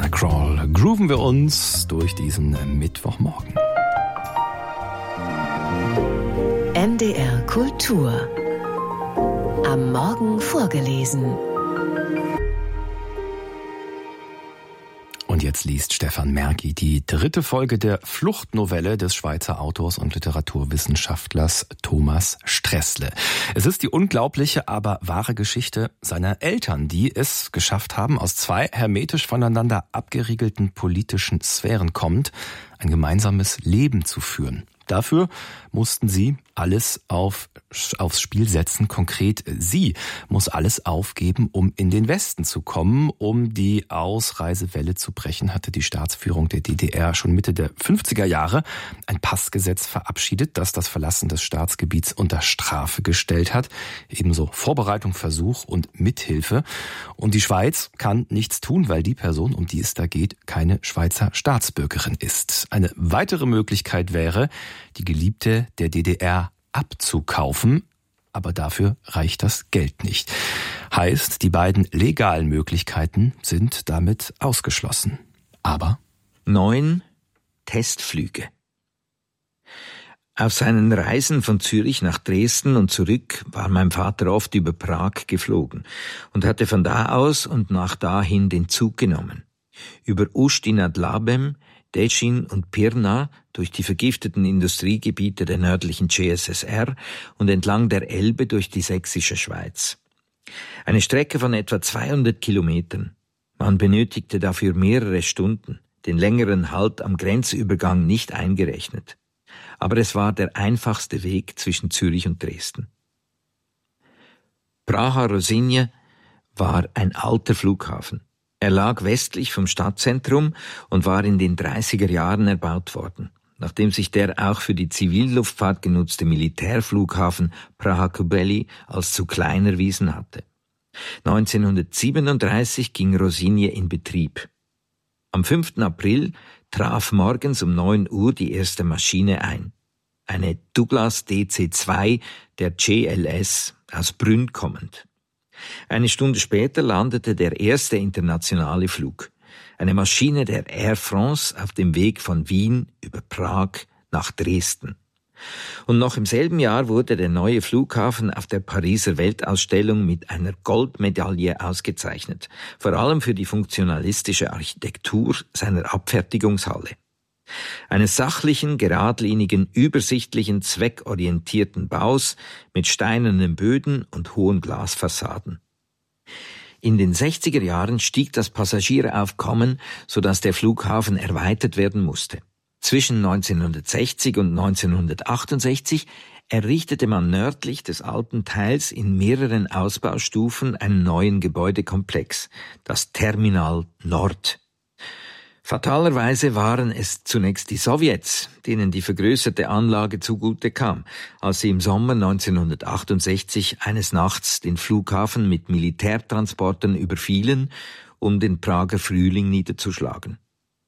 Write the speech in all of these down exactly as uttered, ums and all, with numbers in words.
Nightcrawl grooven wir uns durch diesen Mittwochmorgen. M D R Kultur. Am Morgen vorgelesen. Und jetzt liest Stefan Mergi die dritte Folge der Fluchtnovelle des Schweizer Autors und Literaturwissenschaftlers Thomas Stressle. Es ist die unglaubliche, aber wahre Geschichte seiner Eltern, die es geschafft haben, aus zwei hermetisch voneinander abgeriegelten politischen Sphären kommend, ein gemeinsames Leben zu führen. Dafür mussten sie alles auf, aufs Spiel setzen. Konkret, sie muss alles aufgeben, um in den Westen zu kommen. Um die Ausreisewelle zu brechen, hatte die Staatsführung der D D R schon Mitte der fünfziger Jahre ein Passgesetz verabschiedet, das das Verlassen des Staatsgebiets unter Strafe gestellt hat. Ebenso Vorbereitung, Versuch und Mithilfe. Und die Schweiz kann nichts tun, weil die Person, um die es da geht, keine Schweizer Staatsbürgerin ist. Eine weitere Möglichkeit wäre, die Geliebte der D D R abzukaufen, aber dafür reicht das Geld nicht. Heißt, die beiden legalen Möglichkeiten sind damit ausgeschlossen. Aber neun Testflüge. Auf seinen Reisen von Zürich nach Dresden und zurück war mein Vater oft über Prag geflogen und hatte von da aus und nach dahin den Zug genommen. Über Ústí nad Labem, Děčín und Pirna durch die vergifteten Industriegebiete der nördlichen C S S R und entlang der Elbe durch die sächsische Schweiz. Eine Strecke von etwa zweihundert Kilometern. Man benötigte dafür mehrere Stunden, den längeren Halt am Grenzübergang nicht eingerechnet. Aber es war der einfachste Weg zwischen Zürich und Dresden. Praha-Rozyně war ein alter Flughafen. Er lag westlich vom Stadtzentrum und war in den dreißiger Jahren erbaut worden, nachdem sich der auch für die Zivilluftfahrt genutzte Militärflughafen Praha-Kubely als zu klein erwiesen hatte. neunzehnhundertsiebenunddreißig ging Rozyně in Betrieb. Am fünften April traf morgens um neun Uhr die erste Maschine ein. Eine Douglas D C zwei der G L S aus Brünn kommend. Eine Stunde später landete der erste internationale Flug. Eine Maschine der Air France auf dem Weg von Wien über Prag nach Dresden. Und noch im selben Jahr wurde der neue Flughafen auf der Pariser Weltausstellung mit einer Goldmedaille ausgezeichnet, vor allem für die funktionalistische Architektur seiner Abfertigungshalle. Eines sachlichen, geradlinigen, übersichtlichen, zweckorientierten Baus mit steinernen Böden und hohen Glasfassaden. In den sechziger Jahren stieg das Passagieraufkommen, sodass der Flughafen erweitert werden musste. Zwischen neunzehnhundertsechzig und neunzehnhundertachtundsechzig errichtete man nördlich des alten Teils in mehreren Ausbaustufen einen neuen Gebäudekomplex, das Terminal Nord. Fatalerweise waren es zunächst die Sowjets, denen die vergrößerte Anlage zugute kam, als sie im Sommer neunzehnhundertachtundsechzig eines Nachts den Flughafen mit Militärtransportern überfielen, um den Prager Frühling niederzuschlagen.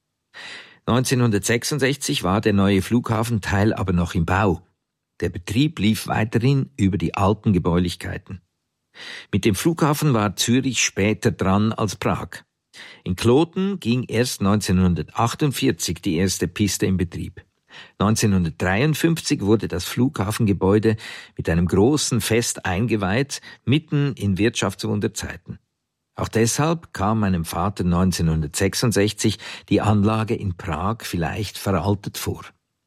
neunzehnhundertsechsundsechzig war der neue Flughafenteil aber noch im Bau. Der Betrieb lief weiterhin über die alten Gebäulichkeiten. Mit dem Flughafen war Zürich später dran als Prag. In Kloten ging erst neunzehnhundertachtundvierzig die erste Piste in Betrieb. neunzehnhundertdreiundfünfzig wurde das Flughafengebäude mit einem großen Fest eingeweiht, mitten in Wirtschaftswunderzeiten. Auch deshalb kam meinem Vater neunzehnhundertsechsundsechzig die Anlage in Prag vielleicht veraltet vor.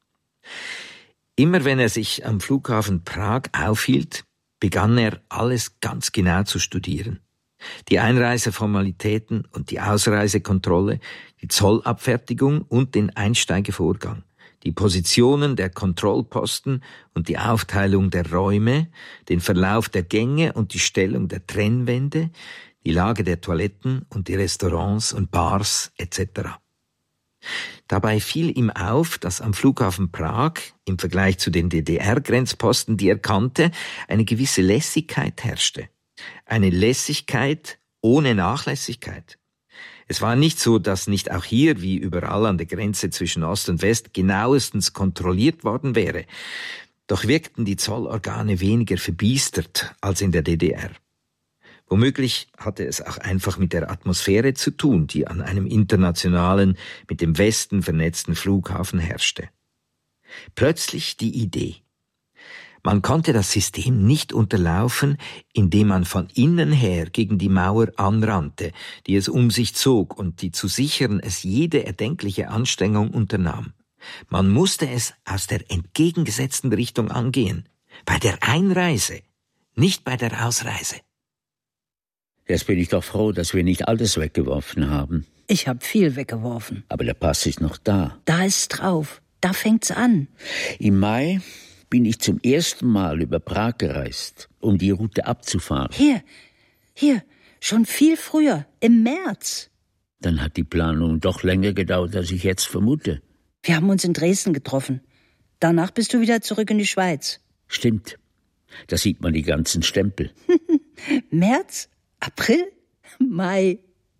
Immer wenn er sich am Flughafen Prag aufhielt, begann er alles ganz genau zu studieren. Die Einreiseformalitäten und die Ausreisekontrolle, die Zollabfertigung und den Einsteigevorgang, die Positionen der Kontrollposten und die Aufteilung der Räume, den Verlauf der Gänge und die Stellung der Trennwände, die Lage der Toiletten und die Restaurants und Bars et cetera. Dabei fiel ihm auf, dass am Flughafen Prag im Vergleich zu den D D R-Grenzposten, die er kannte, eine gewisse Lässigkeit herrschte. Eine Lässigkeit ohne Nachlässigkeit. Es war nicht so, dass nicht auch hier, wie überall an der Grenze zwischen Ost und West, genauestens kontrolliert worden wäre. Doch wirkten die Zollorgane weniger verbiestert als in der D D R. Womöglich hatte es auch einfach mit der Atmosphäre zu tun, die an einem internationalen, mit dem Westen vernetzten Flughafen herrschte. Plötzlich die Idee. Man konnte das System nicht unterlaufen, indem man von innen her gegen die Mauer anrannte, die es um sich zog und die zu sichern es jede erdenkliche Anstrengung unternahm. Man musste es aus der entgegengesetzten Richtung angehen, bei der Einreise, nicht bei der Ausreise. Jetzt bin ich doch froh, dass wir nicht alles weggeworfen haben. Ich hab viel weggeworfen. Aber der Pass ist noch da. Da ist's drauf. Da fängt's an. Im Mai bin ich zum ersten Mal über Prag gereist, um die Route abzufahren. Hier, hier, schon viel früher, im März. Dann hat die Planung doch länger gedauert, als ich jetzt vermute. Wir haben uns in Dresden getroffen. Danach bist du wieder zurück in die Schweiz. Stimmt. Da sieht man die ganzen Stempel. März? April? Mai?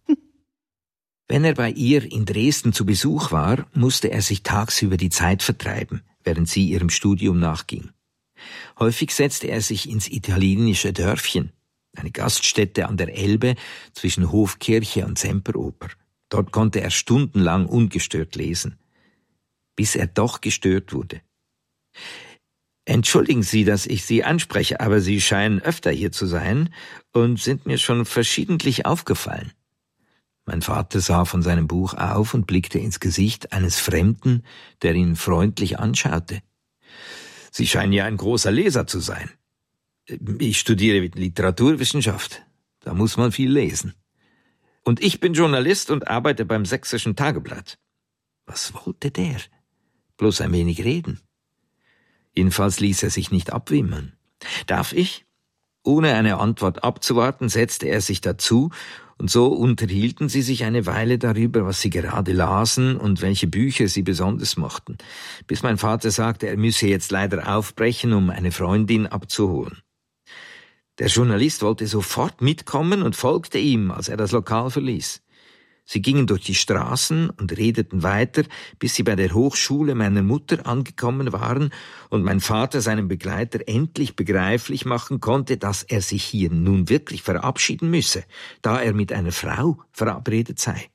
Wenn er bei ihr in Dresden zu Besuch war, musste er sich tagsüber die Zeit vertreiben, während sie ihrem Studium nachging. Häufig setzte er sich ins italienische Dörfchen, eine Gaststätte an der Elbe zwischen Hofkirche und Semperoper. Dort konnte er stundenlang ungestört lesen, bis er doch gestört wurde. Entschuldigen Sie, dass ich Sie anspreche, aber Sie scheinen öfter hier zu sein und sind mir schon verschiedentlich aufgefallen. Mein Vater sah von seinem Buch auf und blickte ins Gesicht eines Fremden, der ihn freundlich anschaute. Sie scheinen ja ein großer Leser zu sein. Ich studiere Literaturwissenschaft. Da muss man viel lesen. Und ich bin Journalist und arbeite beim Sächsischen Tageblatt. Was wollte der? Bloß ein wenig reden. Jedenfalls ließ er sich nicht abwimmeln. Darf ich? Ohne eine Antwort abzuwarten, setzte er sich dazu, und so unterhielten sie sich eine Weile darüber, was sie gerade lasen und welche Bücher sie besonders mochten, bis mein Vater sagte, er müsse jetzt leider aufbrechen, um eine Freundin abzuholen. Der Journalist wollte sofort mitkommen und folgte ihm, als er das Lokal verließ. Sie gingen durch die Straßen und redeten weiter, bis sie bei der Hochschule meiner Mutter angekommen waren und mein Vater seinem Begleiter endlich begreiflich machen konnte, dass er sich hier nun wirklich verabschieden müsse, da er mit einer Frau verabredet sei.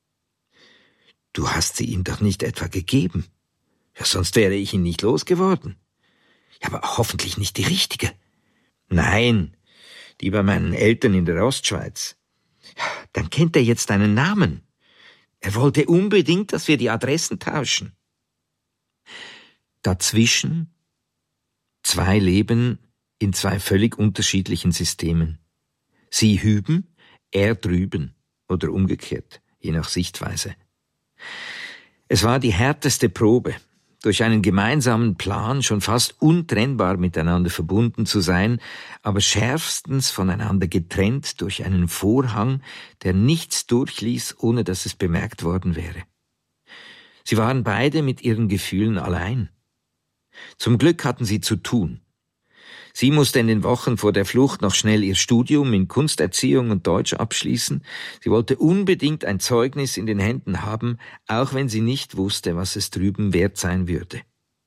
Du hast sie ihm doch nicht etwa gegeben? Ja, sonst wäre ich ihn nicht losgeworden. Ja, aber hoffentlich nicht die richtige. Nein, die bei meinen Eltern in der Ostschweiz. Dann kennt er jetzt deinen Namen. Er wollte unbedingt, dass wir die Adressen tauschen. Dazwischen zwei Leben in zwei völlig unterschiedlichen Systemen. Sie hüben, er drüben oder umgekehrt, je nach Sichtweise. Es war die härteste Probe, durch einen gemeinsamen Plan schon fast untrennbar miteinander verbunden zu sein, aber schärfstens voneinander getrennt durch einen Vorhang, der nichts durchließ, ohne dass es bemerkt worden wäre. Sie waren beide mit ihren Gefühlen allein. Zum Glück hatten sie zu tun. Sie musste in den Wochen vor der Flucht noch schnell ihr Studium in Kunsterziehung und Deutsch abschließen. Sie wollte unbedingt ein Zeugnis in den Händen haben, auch wenn sie nicht wusste, was es drüben wert sein würde.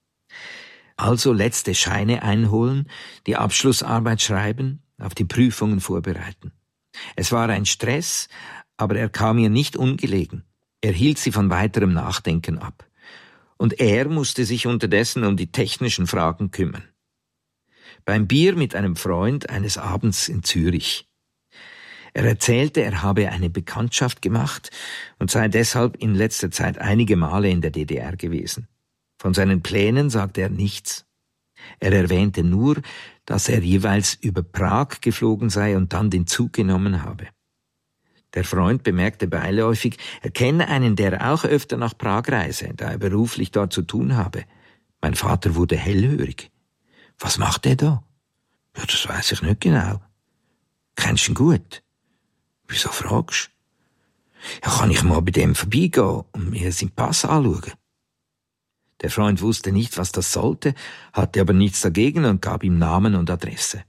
Also letzte Scheine einholen, die Abschlussarbeit schreiben, auf die Prüfungen vorbereiten. Es war ein Stress, aber er kam ihr nicht ungelegen. Er hielt sie von weiterem Nachdenken ab. Und er musste sich unterdessen um die technischen Fragen kümmern. Beim Bier mit einem Freund eines Abends in Zürich. Er erzählte, er habe eine Bekanntschaft gemacht und sei deshalb in letzter Zeit einige Male in der D D R gewesen. Von seinen Plänen sagte er nichts. Er erwähnte nur, dass er jeweils über Prag geflogen sei und dann den Zug genommen habe. Der Freund bemerkte beiläufig, er kenne einen, der auch öfter nach Prag reise, da er beruflich dort zu tun habe. Mein Vater wurde hellhörig. Was macht er da? Ja, das weiß ich nicht genau. Kennst du ihn gut? Wieso fragst du? Ja, kann ich mal bei dem vorbeigehen und mir seinen Pass anschauen? Der Freund wusste nicht, was das sollte, hatte aber nichts dagegen und gab ihm Namen und Adresse.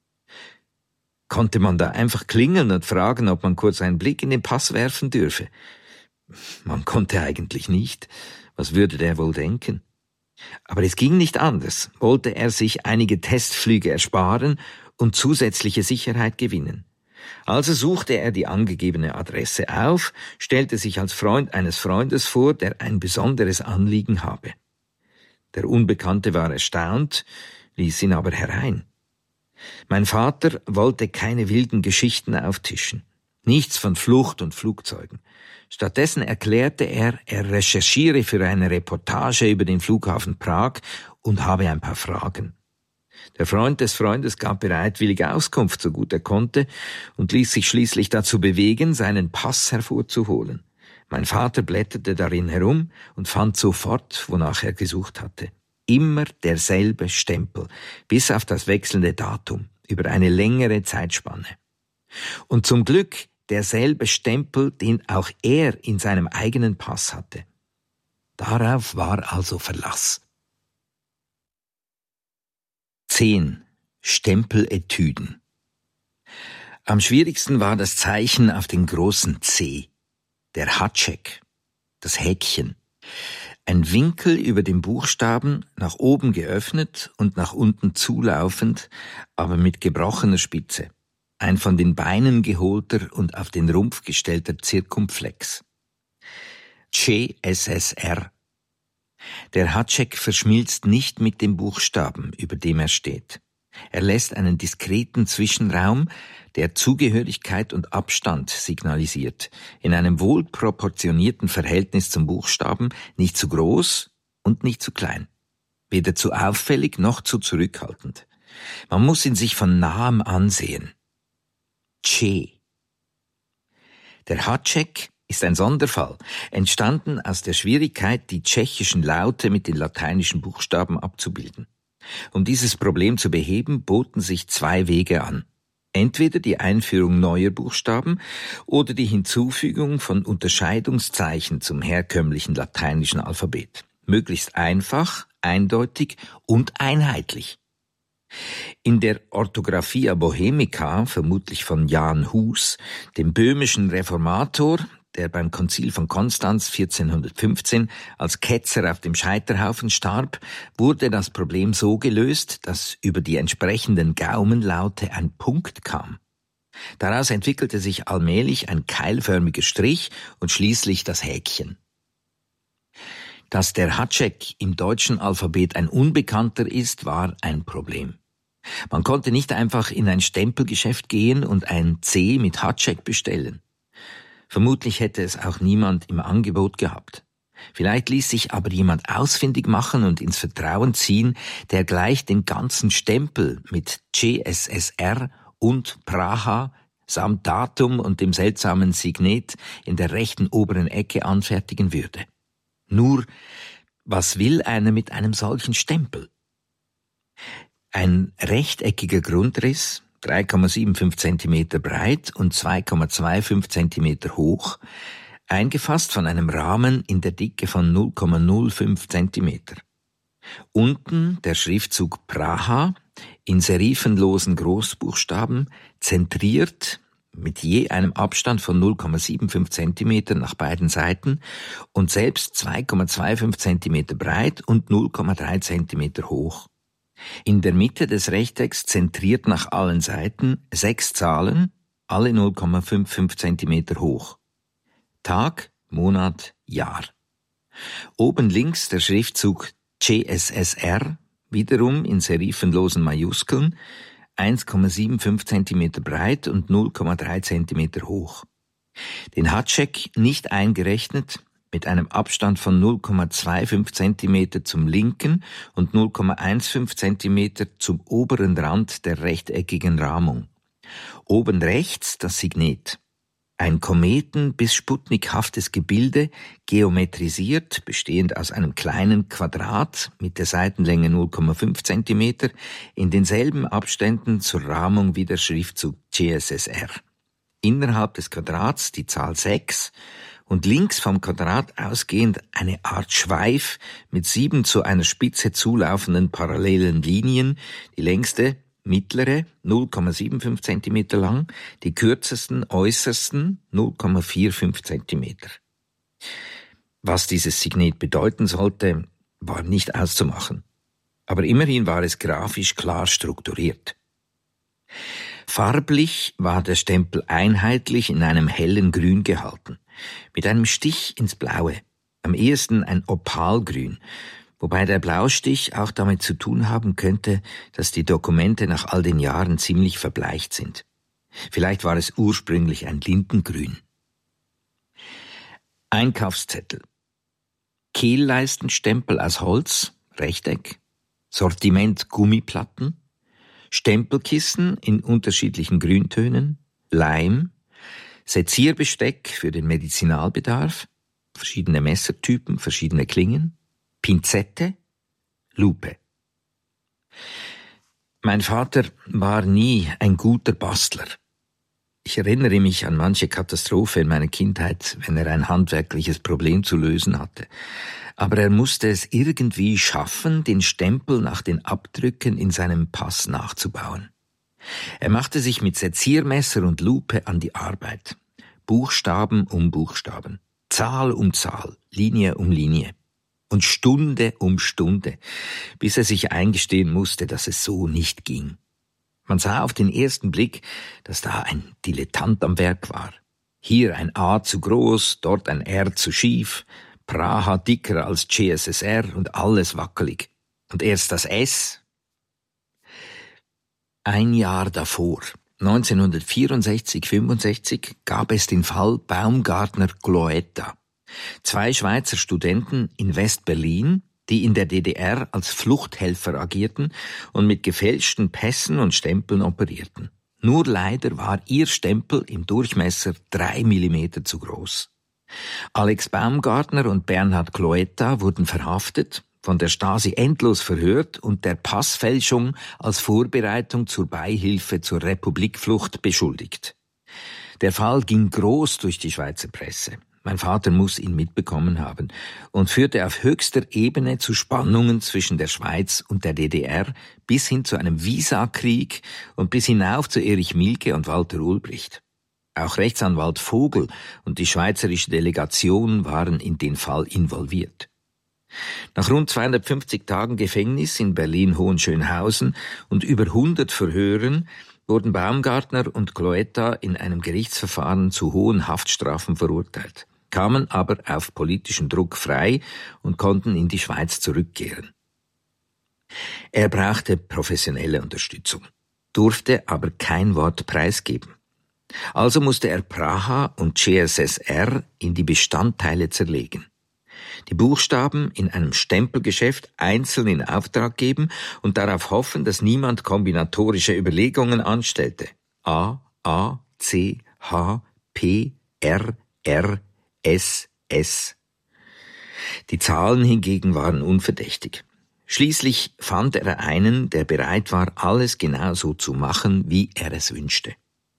Konnte man da einfach klingeln und fragen, ob man kurz einen Blick in den Pass werfen dürfe? Man konnte eigentlich nicht. Was würde der wohl denken? Aber es ging nicht anders, wollte er sich einige Testflüge ersparen und zusätzliche Sicherheit gewinnen. Also suchte er die angegebene Adresse auf, stellte sich als Freund eines Freundes vor, der ein besonderes Anliegen habe. Der Unbekannte war erstaunt, ließ ihn aber herein. Mein Vater wollte keine wilden Geschichten auftischen, nichts von Flucht und Flugzeugen. Stattdessen erklärte er, er recherchiere für eine Reportage über den Flughafen Prag und habe ein paar Fragen. Der Freund des Freundes gab bereitwillige Auskunft, so gut er konnte, und ließ sich schließlich dazu bewegen, seinen Pass hervorzuholen. Mein Vater blätterte darin herum und fand sofort, wonach er gesucht hatte. Immer derselbe Stempel, bis auf das wechselnde Datum, über eine längere Zeitspanne. Und zum Glück derselbe Stempel, den auch er in seinem eigenen Pass hatte. Darauf war also Verlass. zehn. Stempeletüden. Am schwierigsten war das Zeichen auf den großen C, der Hatschek, das Häkchen. Ein Winkel über dem Buchstaben, nach oben geöffnet und nach unten zulaufend, aber mit gebrochener Spitze. Ein von den Beinen geholter und auf den Rumpf gestellter Zirkumflex. C S S R. Der Hatschek verschmilzt nicht mit dem Buchstaben, über dem er steht. Er lässt einen diskreten Zwischenraum, der Zugehörigkeit und Abstand signalisiert, in einem wohlproportionierten Verhältnis zum Buchstaben, nicht zu groß und nicht zu klein, weder zu auffällig noch zu zurückhaltend. Man muss ihn sich von nahem ansehen. Che. Der Hatschek ist ein Sonderfall, entstanden aus der Schwierigkeit, die tschechischen Laute mit den lateinischen Buchstaben abzubilden. Um dieses Problem zu beheben, boten sich zwei Wege an. Entweder die Einführung neuer Buchstaben oder die Hinzufügung von Unterscheidungszeichen zum herkömmlichen lateinischen Alphabet. Möglichst einfach, eindeutig und einheitlich. In der Orthographia Bohemica, vermutlich von Jan Hus, dem böhmischen Reformator, der beim Konzil von Konstanz vierzehnhundertfünfzehn als Ketzer auf dem Scheiterhaufen starb, wurde das Problem so gelöst, dass über die entsprechenden Gaumenlaute ein Punkt kam. Daraus entwickelte sich allmählich ein keilförmiger Strich und schließlich das Häkchen. Dass der Hatschek im deutschen Alphabet ein Unbekannter ist, war ein Problem. Man konnte nicht einfach in ein Stempelgeschäft gehen und ein C mit Hatschek bestellen. Vermutlich hätte es auch niemand im Angebot gehabt. Vielleicht ließ sich aber jemand ausfindig machen und ins Vertrauen ziehen, der gleich den ganzen Stempel mit C S S R und Praha samt Datum und dem seltsamen Signet in der rechten oberen Ecke anfertigen würde. Nur, was will einer mit einem solchen Stempel? Ein rechteckiger Grundriss, drei Komma fünfundsiebzig Zentimeter breit und zwei Komma fünfundzwanzig Zentimeter hoch, eingefasst von einem Rahmen in der Dicke von null Komma null fünf Zentimeter. Unten der Schriftzug Praha in serifenlosen Großbuchstaben, zentriert mit je einem Abstand von null Komma fünfundsiebzig Zentimeter nach beiden Seiten und selbst zwei Komma fünfundzwanzig Zentimeter breit und null Komma drei Zentimeter hoch. In der Mitte des Rechtecks zentriert nach allen Seiten sechs Zahlen, alle null Komma fünfundfünfzig Zentimeter hoch. Tag, Monat, Jahr. Oben links der Schriftzug C S S R, wiederum in serifenlosen Majuskeln, eins Komma fünfundsiebzig Zentimeter breit und null Komma drei Zentimeter hoch. Den Hatschek nicht eingerechnet, mit einem Abstand von null Komma fünfundzwanzig Zentimeter zum linken und null Komma fünfzehn Zentimeter zum oberen Rand der rechteckigen Rahmung. Oben rechts das Signet. Ein Kometen- bis sputnikhaftes Gebilde, geometrisiert, bestehend aus einem kleinen Quadrat mit der Seitenlänge null Komma fünf Zentimeter, in denselben Abständen zur Rahmung wie der Schriftzug C S S R. Innerhalb des Quadrats die Zahl sechs und links vom Quadrat ausgehend eine Art Schweif mit sieben zu einer Spitze zulaufenden parallelen Linien, die längste, mittlere, null Komma fünfundsiebzig Zentimeter lang, die kürzesten, äußersten, null Komma fünfundvierzig Zentimeter. Was dieses Signet bedeuten sollte, war nicht auszumachen. Aber immerhin war es grafisch klar strukturiert. Farblich war der Stempel einheitlich in einem hellen Grün gehalten, mit einem Stich ins Blaue, am ehesten ein Opalgrün, wobei der Blaustich auch damit zu tun haben könnte, dass die Dokumente nach all den Jahren ziemlich verbleicht sind. Vielleicht war es ursprünglich ein Lindengrün. Einkaufszettel. Kehlleistenstempel aus Holz, Rechteck, Sortiment Gummiplatten, Stempelkissen in unterschiedlichen Grüntönen, Leim, Sezierbesteck für den Medizinalbedarf, verschiedene Messertypen, verschiedene Klingen, Pinzette, Lupe. Mein Vater war nie ein guter Bastler. Ich erinnere mich an manche Katastrophe in meiner Kindheit, wenn er ein handwerkliches Problem zu lösen hatte. Aber er musste es irgendwie schaffen, den Stempel nach den Abdrücken in seinem Pass nachzubauen. Er machte sich mit Seziermesser und Lupe an die Arbeit. Buchstaben um Buchstaben, Zahl um Zahl, Linie um Linie. Und Stunde um Stunde, bis er sich eingestehen musste, dass es so nicht ging. Man sah auf den ersten Blick, dass da ein Dilettant am Werk war. Hier ein A zu groß, dort ein R zu schief, Praha dicker als C S S R und alles wackelig. Und erst das S. Ein Jahr davor, neunzehnhundertvierundsechzig fünfundsechzig, gab es den Fall Baumgartner-Gloetta. Zwei Schweizer Studenten in West-Berlin, die in der D D R als Fluchthelfer agierten und mit gefälschten Pässen und Stempeln operierten. Nur leider war ihr Stempel im Durchmesser drei Millimeter zu groß. Alex Baumgartner und Bernhard Gloetta wurden verhaftet, von der Stasi endlos verhört und der Passfälschung als Vorbereitung zur Beihilfe zur Republikflucht beschuldigt. Der Fall ging groß durch die Schweizer Presse. Mein Vater muss ihn mitbekommen haben und führte auf höchster Ebene zu Spannungen zwischen der Schweiz und der D D R bis hin zu einem Visakrieg und bis hinauf zu Erich Mielke und Walter Ulbricht. Auch Rechtsanwalt Vogel und die schweizerische Delegation waren in den Fall involviert. Nach rund zweihundertfünfzig Tagen Gefängnis in Berlin-Hohenschönhausen und über hundert Verhören wurden Baumgartner und Gloetta in einem Gerichtsverfahren zu hohen Haftstrafen verurteilt, kamen aber auf politischen Druck frei und konnten in die Schweiz zurückkehren. Er brauchte professionelle Unterstützung, durfte aber kein Wort preisgeben. Also musste er Praha und C S S R in die Bestandteile zerlegen. Die Buchstaben in einem Stempelgeschäft einzeln in Auftrag geben und darauf hoffen, dass niemand kombinatorische Überlegungen anstellte. A, A, C, H, P, R, R, S, S. Die Zahlen hingegen waren unverdächtig. Schließlich fand er einen, der bereit war, alles genau so zu machen, wie er es wünschte.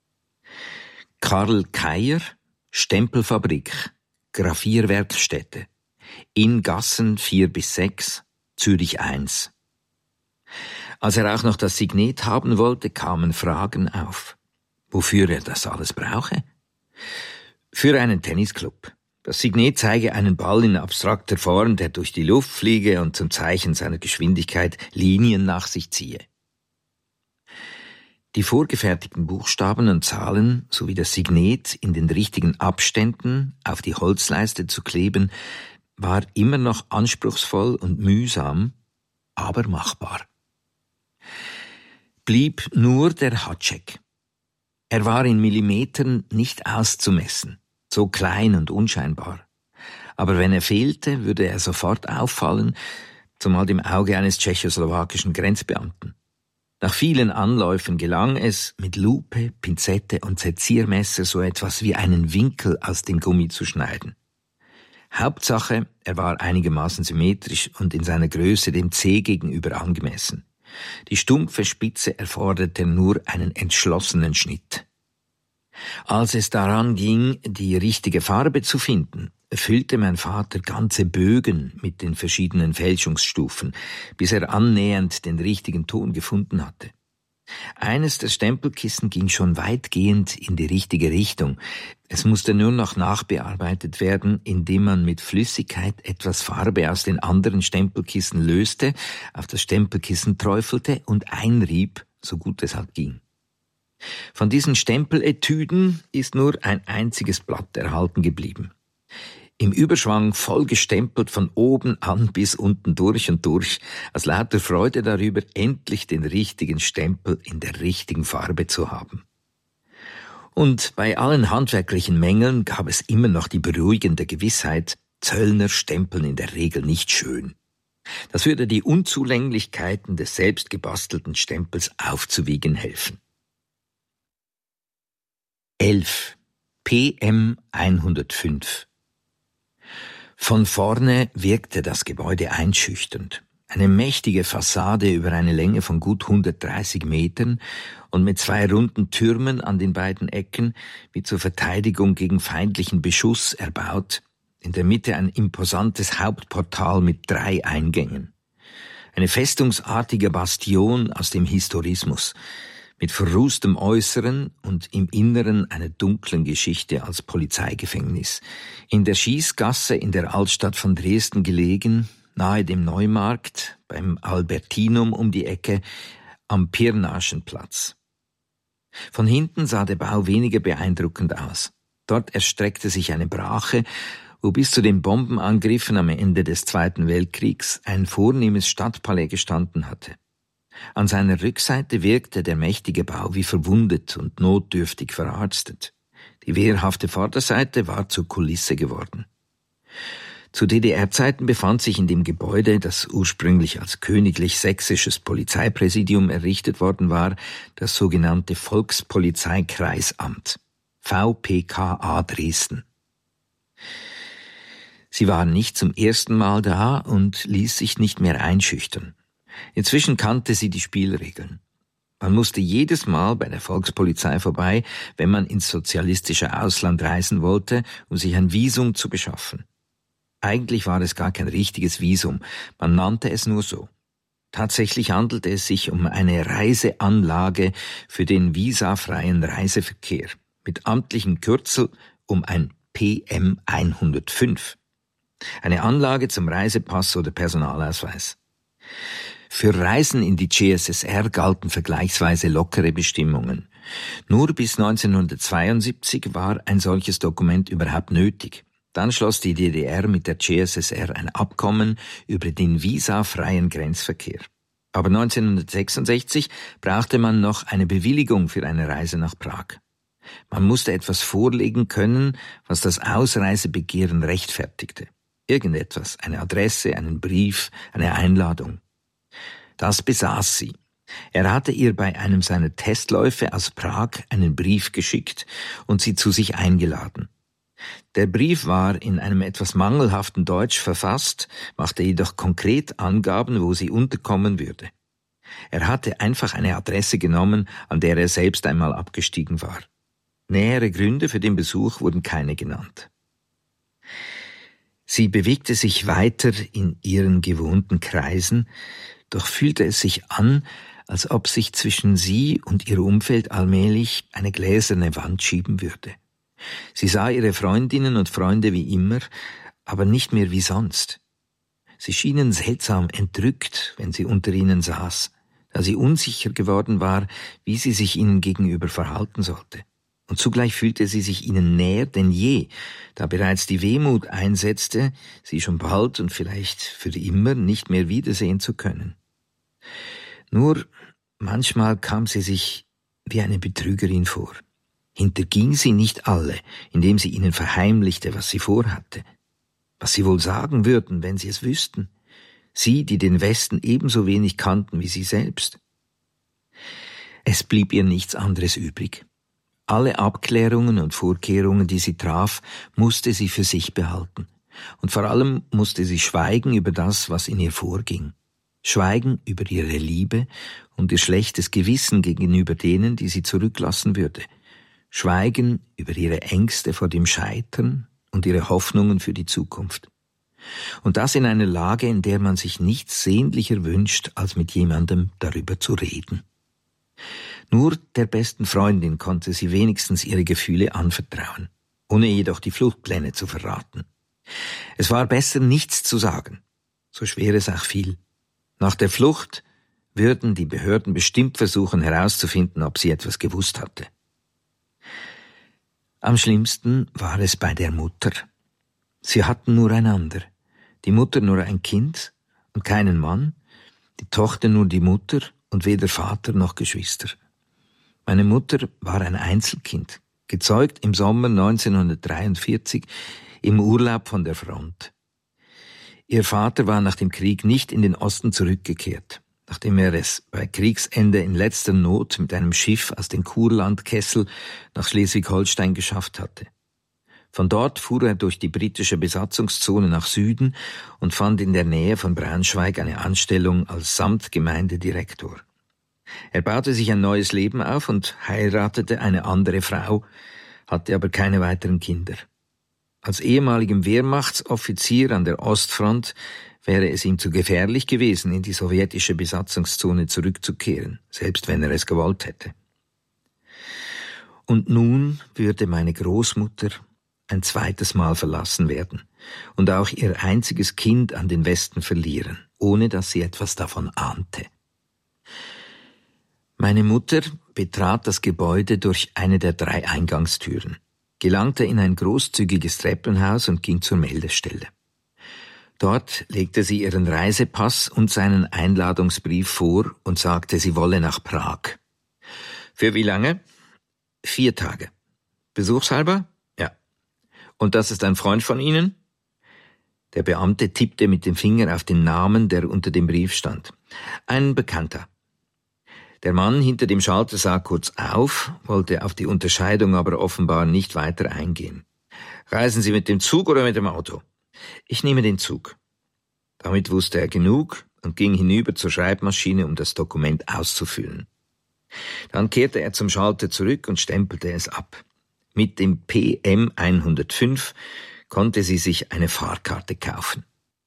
Karl Keier, Stempelfabrik, Graphierwerkstätte, in Gassen vier bis sechs, Zürich eins. Als er auch noch das Signet haben wollte, kamen Fragen auf. Wofür er das alles brauche? Für einen Tennisclub. Das Signet zeige einen Ball in abstrakter Form, der durch die Luft fliege und zum Zeichen seiner Geschwindigkeit Linien nach sich ziehe. Die vorgefertigten Buchstaben und Zahlen sowie das Signet in den richtigen Abständen auf die Holzleiste zu kleben, war immer noch anspruchsvoll und mühsam, aber machbar. Blieb nur der Hatschek. Er war in Millimetern nicht auszumessen, so klein und unscheinbar. Aber wenn er fehlte, würde er sofort auffallen, zumal im Auge eines tschechoslowakischen Grenzbeamten. Nach vielen Anläufen gelang es, mit Lupe, Pinzette und Seziermesser so etwas wie einen Winkel aus dem Gummi zu schneiden. Hauptsache, er war einigermaßen symmetrisch und in seiner Größe dem C gegenüber angemessen. Die stumpfe Spitze erforderte nur einen entschlossenen Schnitt. Als es daran ging, die richtige Farbe zu finden, füllte mein Vater ganze Bögen mit den verschiedenen Fälschungsstufen, bis er annähernd den richtigen Ton gefunden hatte. Eines der Stempelkissen ging schon weitgehend in die richtige Richtung. Es musste nur noch nachbearbeitet werden, indem man mit Flüssigkeit etwas Farbe aus den anderen Stempelkissen löste, auf das Stempelkissen träufelte und einrieb, so gut es halt ging. Von diesen Stempeletüden ist nur ein einziges Blatt erhalten geblieben. Im Überschwang voll gestempelt von oben an bis unten durch und durch, aus lauter Freude darüber, endlich den richtigen Stempel in der richtigen Farbe zu haben. Und bei allen handwerklichen Mängeln gab es immer noch die beruhigende Gewissheit, Zöllner stempeln in der Regel nicht schön. Das würde die Unzulänglichkeiten des selbst gebastelten Stempels aufzuwiegen helfen. elf. P M hundertfünf. Von vorne wirkte das Gebäude einschüchternd. Eine mächtige Fassade über eine Länge von gut hundertdreißig Metern und mit zwei runden Türmen an den beiden Ecken, wie zur Verteidigung gegen feindlichen Beschuss erbaut, in der Mitte ein imposantes Hauptportal mit drei Eingängen. Eine festungsartige Bastion aus dem Historismus, mit verrußtem Äußeren und im Inneren einer dunklen Geschichte als Polizeigefängnis. In der Schießgasse in der Altstadt von Dresden gelegen, nahe dem Neumarkt, beim Albertinum um die Ecke, am Pirnaschenplatz. Von hinten sah der Bau weniger beeindruckend aus. Dort erstreckte sich eine Brache, wo bis zu den Bombenangriffen am Ende des Zweiten Weltkriegs ein vornehmes Stadtpalais gestanden hatte. An seiner Rückseite wirkte der mächtige Bau wie verwundet und notdürftig verarztet. Die wehrhafte Vorderseite war zur Kulisse geworden. Zu D D R-Zeiten befand sich in dem Gebäude, das ursprünglich als königlich-sächsisches Polizeipräsidium errichtet worden war, das sogenannte Volkspolizeikreisamt, V P K A Dresden. Sie waren nicht zum ersten Mal da und ließ sich nicht mehr einschüchtern. Inzwischen kannte sie die Spielregeln. Man musste jedes Mal bei der Volkspolizei vorbei, wenn man ins sozialistische Ausland reisen wollte, um sich ein Visum zu beschaffen. Eigentlich war es gar kein richtiges Visum, man nannte es nur so. Tatsächlich handelte es sich um eine Reiseanlage für den visafreien Reiseverkehr, mit amtlichem Kürzel um ein P M hundertfünf. Eine Anlage zum Reisepass oder Personalausweis. Für Reisen in die G S S R galten vergleichsweise lockere Bestimmungen. Nur bis neunzehnhundertzweiundsiebzig war ein solches Dokument überhaupt nötig. Dann schloss die D D R mit der G S S R ein Abkommen über den visafreien Grenzverkehr. Aber neunzehnhundertsechsundsechzig brauchte man noch eine Bewilligung für eine Reise nach Prag. Man musste etwas vorlegen können, was das Ausreisebegehren rechtfertigte. Irgendetwas, eine Adresse, einen Brief, eine Einladung. Das besaß sie. Er hatte ihr bei einem seiner Testläufe aus Prag einen Brief geschickt und sie zu sich eingeladen. Der Brief war in einem etwas mangelhaften Deutsch verfasst, machte jedoch konkret Angaben, wo sie unterkommen würde. Er hatte einfach eine Adresse genommen, an der er selbst einmal abgestiegen war. Nähere Gründe für den Besuch wurden keine genannt. Sie bewegte sich weiter in ihren gewohnten Kreisen, doch fühlte es sich an, als ob sich zwischen sie und ihr Umfeld allmählich eine gläserne Wand schieben würde. Sie sah ihre Freundinnen und Freunde wie immer, aber nicht mehr wie sonst. Sie schienen seltsam entrückt, wenn sie unter ihnen saß, da sie unsicher geworden war, wie sie sich ihnen gegenüber verhalten sollte. Und zugleich fühlte sie sich ihnen näher denn je, da bereits die Wehmut einsetzte, sie schon bald und vielleicht für immer nicht mehr wiedersehen zu können. Nur manchmal kam sie sich wie eine Betrügerin vor. Hinterging sie nicht alle, indem sie ihnen verheimlichte, was sie vorhatte, was sie wohl sagen würden, wenn sie es wüssten, sie, die den Westen ebenso wenig kannten wie sie selbst. Es blieb ihr nichts anderes übrig. Alle Abklärungen und Vorkehrungen, die sie traf, musste sie für sich behalten. Und vor allem musste sie schweigen über das, was in ihr vorging. Schweigen über ihre Liebe und ihr schlechtes Gewissen gegenüber denen, die sie zurücklassen würde. Schweigen über ihre Ängste vor dem Scheitern und ihre Hoffnungen für die Zukunft. Und das in einer Lage, in der man sich nichts sehnlicher wünscht, als mit jemandem darüber zu reden. Nur der besten Freundin konnte sie wenigstens ihre Gefühle anvertrauen, ohne jedoch die Fluchtpläne zu verraten. Es war besser, nichts zu sagen, so schwer es auch fiel. Nach der Flucht würden die Behörden bestimmt versuchen herauszufinden, ob sie etwas gewusst hatte. Am schlimmsten war es bei der Mutter. Sie hatten nur einander. Die Mutter nur ein Kind und keinen Mann, die Tochter nur die Mutter und weder Vater noch Geschwister. Meine Mutter war ein Einzelkind, gezeugt im Sommer neunzehnhundertdreiundvierzig im Urlaub von der Front. Ihr Vater war nach dem Krieg nicht in den Osten zurückgekehrt, nachdem er es bei Kriegsende in letzter Not mit einem Schiff aus dem Kurlandkessel nach Schleswig-Holstein geschafft hatte. Von dort fuhr er durch die britische Besatzungszone nach Süden und fand in der Nähe von Braunschweig eine Anstellung als Samtgemeindedirektor. Er baute sich ein neues Leben auf und heiratete eine andere Frau, hatte aber keine weiteren Kinder. Als ehemaligem Wehrmachtsoffizier an der Ostfront wäre es ihm zu gefährlich gewesen, in die sowjetische Besatzungszone zurückzukehren, selbst wenn er es gewollt hätte. Und nun würde meine Großmutter ein zweites Mal verlassen werden und auch ihr einziges Kind an den Westen verlieren, ohne dass sie etwas davon ahnte. Meine Mutter betrat das Gebäude durch eine der drei Eingangstüren, gelangte in ein großzügiges Treppenhaus und ging zur Meldestelle. Dort legte sie ihren Reisepass und seinen Einladungsbrief vor und sagte, sie wolle nach Prag. Für wie lange? Vier Tage. Besuchshalber? Ja. Und das ist ein Freund von Ihnen? Der Beamte tippte mit dem Finger auf den Namen, der unter dem Brief stand. Ein Bekannter. Der Mann hinter dem Schalter sah kurz auf, wollte auf die Unterscheidung aber offenbar nicht weiter eingehen. Reisen Sie mit dem Zug oder mit dem Auto? Ich nehme den Zug. Damit wusste er genug und ging hinüber zur Schreibmaschine, um das Dokument auszufüllen. Dann kehrte er zum Schalter zurück und stempelte es ab. Mit dem P M hundertfünf konnte sie sich eine Fahrkarte kaufen.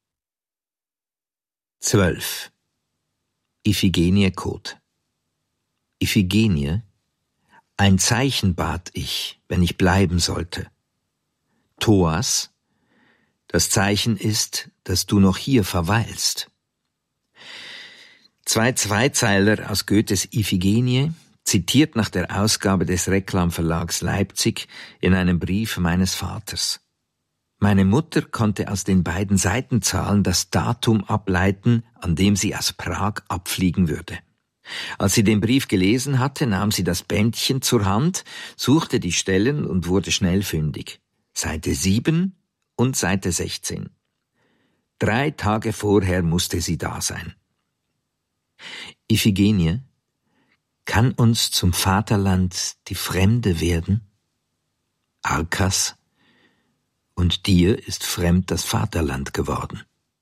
zwölf. Iphigenie Kot. Iphigenie, ein Zeichen bat ich, wenn ich bleiben sollte. Thoas, das Zeichen ist, dass du noch hier verweilst. Zwei Zweizeiler aus Goethes Iphigenie, zitiert nach der Ausgabe des Reklamverlags Leipzig in einem Brief meines Vaters. Meine Mutter konnte aus den beiden Seitenzahlen das Datum ableiten, an dem sie aus Prag abfliegen würde. Als sie den Brief gelesen hatte, nahm sie das Bändchen zur Hand, suchte die Stellen und wurde schnell fündig. Seite sieben und Seite sechzehn. Drei Tage vorher musste sie da sein. Iphigenie, kann uns zum Vaterland die Fremde werden? Arkas, und dir ist fremd das Vaterland geworden.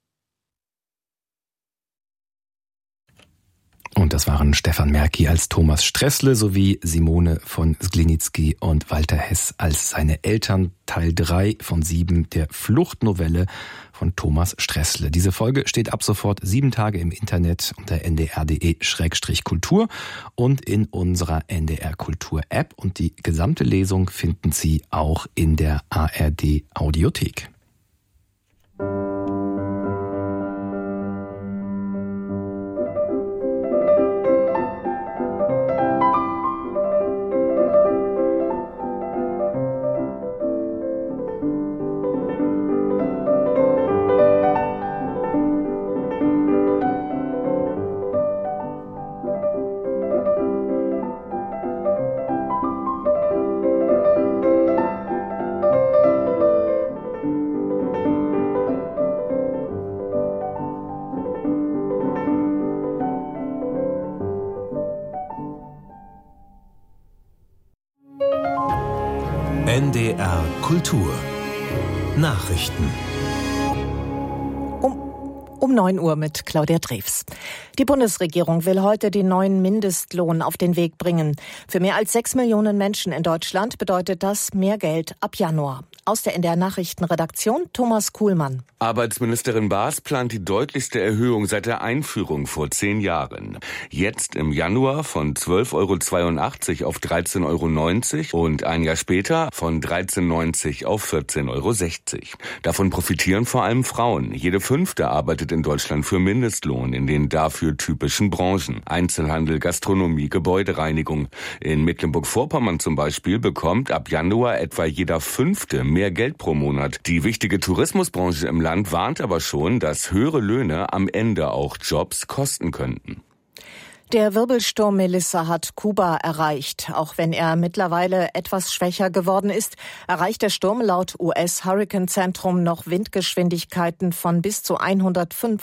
Und das waren Stefan Merki als Thomas Stressle sowie Simone von Sglinitzky und Walter Hess als seine Eltern, Teil drei von sieben der Fluchtnovelle von Thomas Stressle. Diese Folge steht ab sofort sieben Tage im Internet unter n d r punkt d e Schrägstrich Kultur und in unserer N D R Kultur App, und die gesamte Lesung finden Sie auch in der A R D Audiothek. N D R Kultur Nachrichten. Um, um neun Uhr mit Claudia Drews. Die Bundesregierung will heute den neuen Mindestlohn auf den Weg bringen. Für mehr als sechs Millionen Menschen in Deutschland bedeutet das mehr Geld ab Januar. Aus der N D R-Nachrichtenredaktion Thomas Kuhlmann. Arbeitsministerin Baas plant die deutlichste Erhöhung seit der Einführung vor zehn Jahren. Jetzt im Januar von zwölf Euro zweiundachtzig auf dreizehn Euro neunzig und ein Jahr später von dreizehn Euro neunzig auf vierzehn Euro sechzig. Davon profitieren vor allem Frauen. Jede fünfte arbeitet in Deutschland für Mindestlohn in den dafür typischen Branchen. Einzelhandel, Gastronomie, Gebäudereinigung. In Mecklenburg-Vorpommern zum Beispiel bekommt ab Januar etwa jeder Fünfte mehr Geld pro Monat. Die wichtige Tourismusbranche im Land warnt aber schon, dass höhere Löhne am Ende auch Jobs kosten könnten. Der Wirbelsturm Melissa hat Kuba erreicht. Auch wenn er mittlerweile etwas schwächer geworden ist, erreicht der Sturm laut U S-Hurricane-Zentrum noch Windgeschwindigkeiten von bis zu hundertfünf